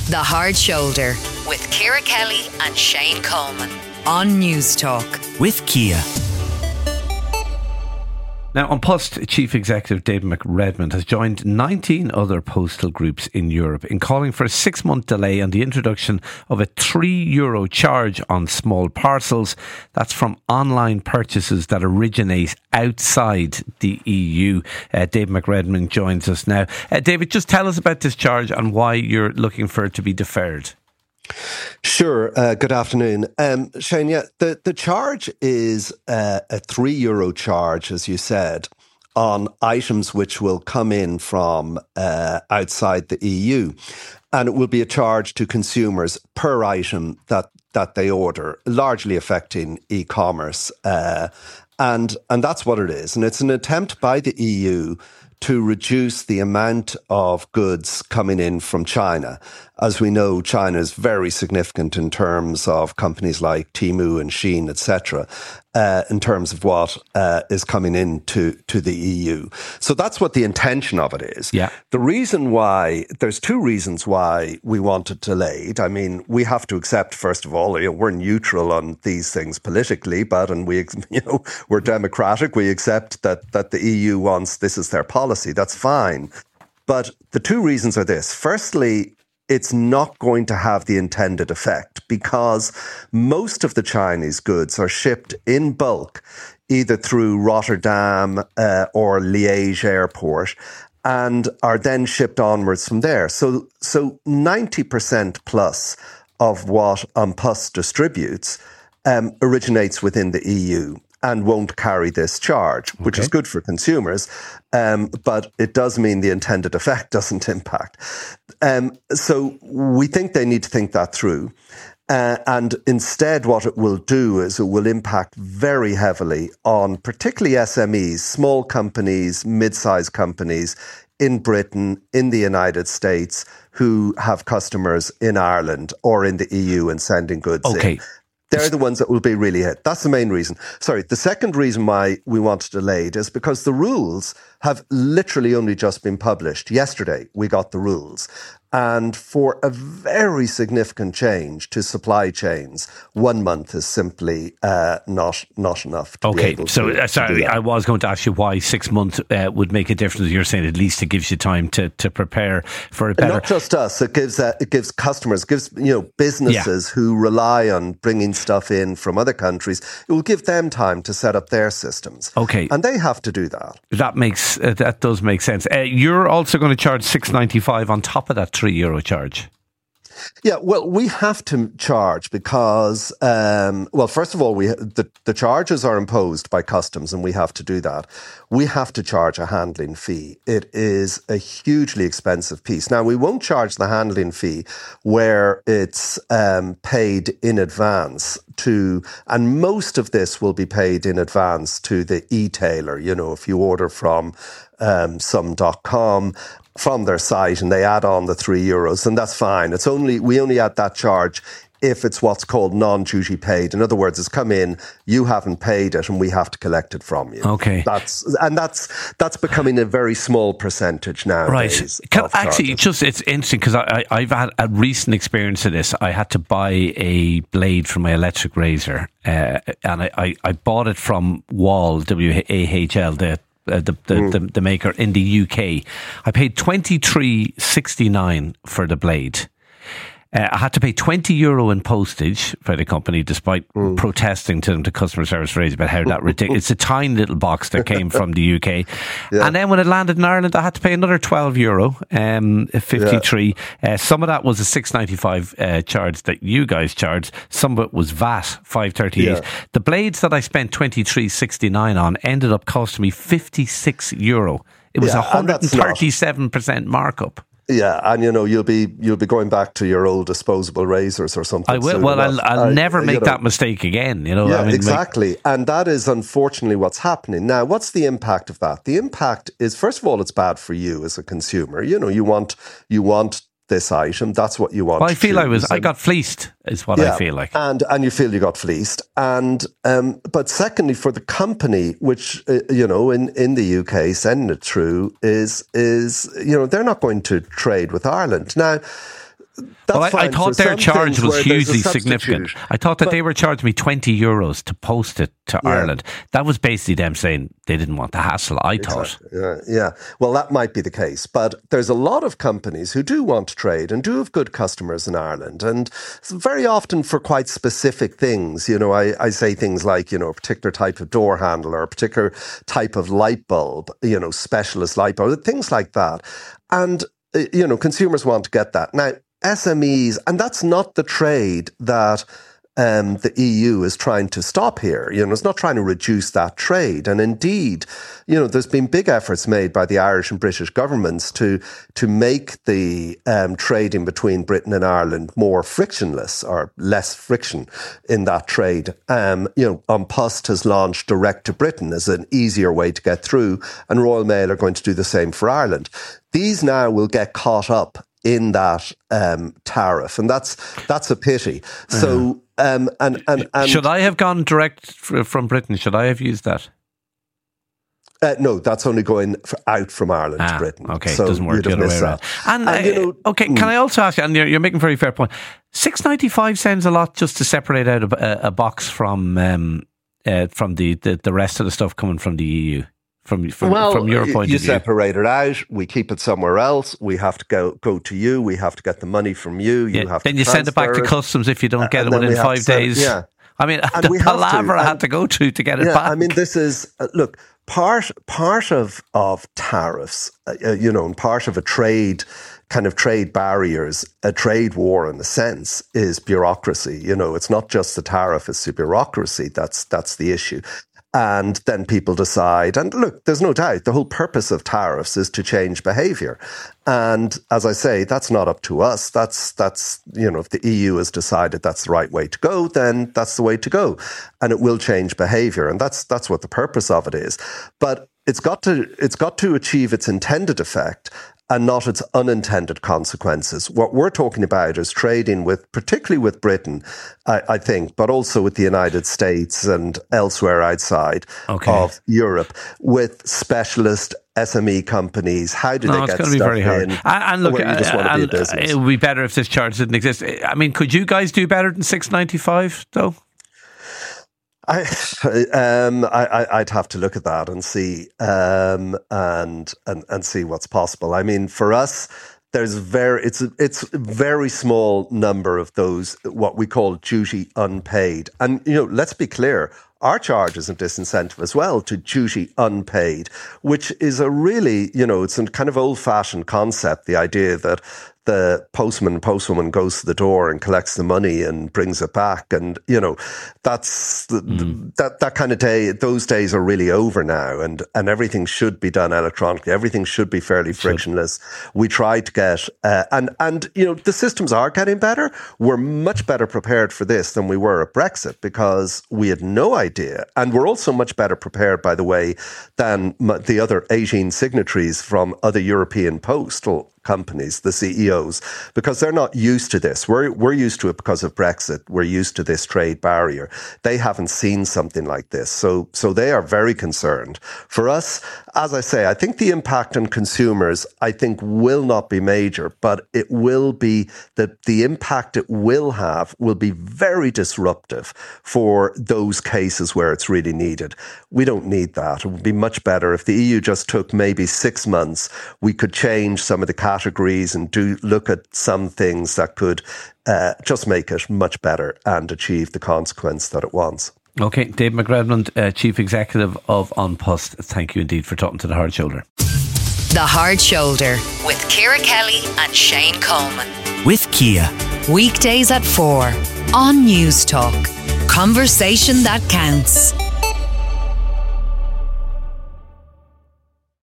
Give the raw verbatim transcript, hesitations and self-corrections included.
The Hard Shoulder with Ciara Kelly and Shane Coleman on News Talk. With Kia. Now, An Post Chief Executive David McRedmond has joined nineteen other postal groups in Europe in calling for a six-month delay on the introduction of a three euro charge on small parcels. That's from online purchases that originate outside the E U. Uh, David McRedmond joins us now. Uh, David, just tell us about this charge and why you're looking for it to be deferred. Sure. Uh, good afternoon. Um, Shane, yeah, the, the charge is uh, a three euro charge, as you said, on items which will come in from uh, outside the E U. And it will be a charge to consumers per item that, that they order, largely affecting e-commerce. Uh, and, and that's what it is. And it's an attempt by the E U to reduce the amount of goods coming in from China. As we know, China is very significant in terms of companies like Temu and Shein, et cetera, uh, in terms of what uh, is coming into to the E U. So that's what the intention of it is. Yeah. The reason why, there's two reasons why we want it delayed. I mean, we have to accept, first of all, you know, we're neutral on these things politically, but, and we, you know, we're democratic. We accept that, that the E U wants, this is their policy. That's fine. But the two reasons are this. Firstly, it's not going to have the intended effect because most of the Chinese goods are shipped in bulk, either through Rotterdam uh, or Liège airport, and are then shipped onwards from there. So, so ninety percent plus of what An Post distributes um, originates within the E U and won't carry this charge, which okay. is good for consumers, um, but it does mean the intended effect doesn't impact. Um, so we think they need to think that through. Uh, and instead, what it will do is it will impact very heavily on particularly S M Es, small companies, mid-sized companies in Britain, in the United States, who have customers in Ireland or in the E U and sending goods okay. in. They're the ones that will be really hit. That's the main reason. Sorry, the second reason why we want to delay it is because the rules have literally only just been published. Yesterday, we got the rules. And for a very significant change to supply chains, one month is simply uh, not not enough. To okay, be able so to, uh, sorry, to I was going to ask you why six months uh, would make a difference. You're saying at least it gives you time to, to prepare for a better. Not just us; it gives uh, it gives customers, gives you know businesses yeah. who rely on bringing stuff in from other countries. It will give them time to set up their systems. Okay, and they have to do that. That makes uh, that does make sense. Uh, you're also going to charge six ninety five on top of that three euro charge. Yeah, well, we have to charge because, um, well, first of all, we the, the charges are imposed by customs and we have to do that. We have to charge a handling fee. It is a hugely expensive piece. Now, we won't charge the handling fee where it's um, paid in advance to, and most of this will be paid in advance to the e-tailer. You know, if you order from um, some dot com, from their site and they add on the three euros, and that's fine. It's only, we only add that charge if it's what's called non-duty paid. In other words, it's come in, you haven't paid it, and we have to collect it from you. Okay. That's, and that's, that's becoming a very small percentage nowadays. Right. Can, actually, just, it's interesting because I, I, I've had a recent experience of this. I had to buy a blade for my electric razor, uh, and I, I, I bought it from Wall, W A H L, the Uh, the the, mm. the the maker in the U K. I paid twenty-three sixty-nine for the blade. Uh, I had to pay twenty euro in postage for the company, despite mm. protesting to them to customer service rates about how that ridiculous. It's a tiny little box that came from the U K, yeah. and then when it landed in Ireland, I had to pay another twelve euro, um, fifty-three. Yeah. Uh, some of that was a six ninety-five uh, charge that you guys charged. Some of it was V A T, five thirty-eight. Yeah. The blades that I spent twenty-three sixty-nine on ended up costing me fifty-six euro. It was a one hundred thirty-seven percent markup. Yeah, and you know you'll be you'll be going back to your old disposable razors or something. I will. Well, I'll, I'll I, never make you know, that mistake again. You know. Yeah, I mean, exactly. Make... And that is unfortunately what's happening now. What's the impact of that? The impact is, first of all, it's bad for you as a consumer. You know, you want you want this item. That's what you want. Well, I feel I was. And, I got fleeced. Is what yeah, I feel like. And and you feel you got fleeced. And um, but secondly, for the company, which uh, you know, in, in the U K, sending it through is is you know they're not going to trade with Ireland now. That's well, I, I thought their charge was hugely significant. I thought that but, they were charging me twenty euros to post it to yeah. Ireland. That was basically them saying they didn't want the hassle, I exactly. thought. Yeah, yeah. Well, that might be the case. But there's a lot of companies who do want to trade and do have good customers in Ireland. And very often for quite specific things. You know, I, I say things like, you know, a particular type of door handle or a particular type of light bulb, you know, specialist light bulb, things like that. And, you know, consumers want to get that. Now, S M Es, and that's not the trade that um, the E U is trying to stop here. You know, it's not trying to reduce that trade. And indeed, you know, there's been big efforts made by the Irish and British governments to to make the um, trading between Britain and Ireland more frictionless or less friction in that trade. Um, you know, An Post has launched Direct to Britain as an easier way to get through, and Royal Mail are going to do the same for Ireland. These now will get caught up in that um, tariff, and that's that's a pity. So, um, and, and and should I have gone direct from Britain? Should I have used that? Uh, no, that's only going for, out from Ireland ah, to Britain. Okay, so it doesn't work the other way around. And, and uh, you know, okay, mm. can I also ask you? And you're, you're making a very fair point. six ninety-five sounds a lot just to separate out a, a box from um, uh, from the, the the rest of the stuff coming from the E U. From from, well, from your point you of view, separate it out. We keep it somewhere else. We have to go go to you. We have to get the money from you. You yeah. have then to you send it back to customs if you don't get it within five days. It, yeah, I mean and the palaver I had to go to to get it yeah, back. I mean, this is uh, look part part of of tariffs. Uh, you know, and part of a trade. Kind of trade barriers, a trade war in a sense, is bureaucracy. You know, it's not just the tariff; it's the bureaucracy. That's that's the issue. And then people decide, and look, there's no doubt the whole purpose of tariffs is to change behaviour. And as I say, that's not up to us. That's, that's, you know, if the E U has decided that's the right way to go, then that's the way to go. And it will change behaviour. And that's, that's what the purpose of it is. But it's got to, it's got to achieve its intended effect and not its unintended consequences. What we're talking about is trading with, particularly with Britain, I, I think, but also with the United States and elsewhere outside okay. of Europe, with specialist S M E companies. How do no, they get stuff be very hard. in? And, and look, you just want to be a business. It would be better if this charge didn't exist. I mean, could you guys do better than six ninety-five though? I, um, I, I'd have to look at that and see, um, and, and, and see what's possible. I mean, for us, there's very, it's a, it's a very small number of those, what we call duty unpaid. And, you know, let's be clear, our charge is a disincentive as well to duty unpaid, which is a really, you know, it's a kind of old fashioned concept, the idea that the postman, postwoman goes to the door and collects the money and brings it back. And, you know, that's the, mm. the, that, that kind of day, those days are really over now, and, and everything should be done electronically. Everything should be fairly frictionless. We try to get, uh, and, and, you know, the systems are getting better. We're much better prepared for this than we were at Brexit because we had no idea. And we're also much better prepared, by the way, than the other eighteen signatories from other European postal companies, the C E Os, because they're not used to this. We're we're used to it because of Brexit. We're used to this trade barrier. They haven't seen something like this. So so they are very concerned. For us, as I say, I think the impact on consumers, I think, will not be major, but it will be that the impact it will have will be very disruptive for those cases where it's really needed. We don't need that. It would be much better if the E U just took maybe six months. We could change some of the categories and do look at some things that could uh, just make it much better and achieve the consequence that it wants. Okay, Dave McRedmond, uh, Chief Executive of An Post, thank you indeed for talking to The Hard Shoulder. The Hard Shoulder with Ciara Kelly and Shane Coleman. With Kia. Weekdays at four on News Talk. Conversation that counts.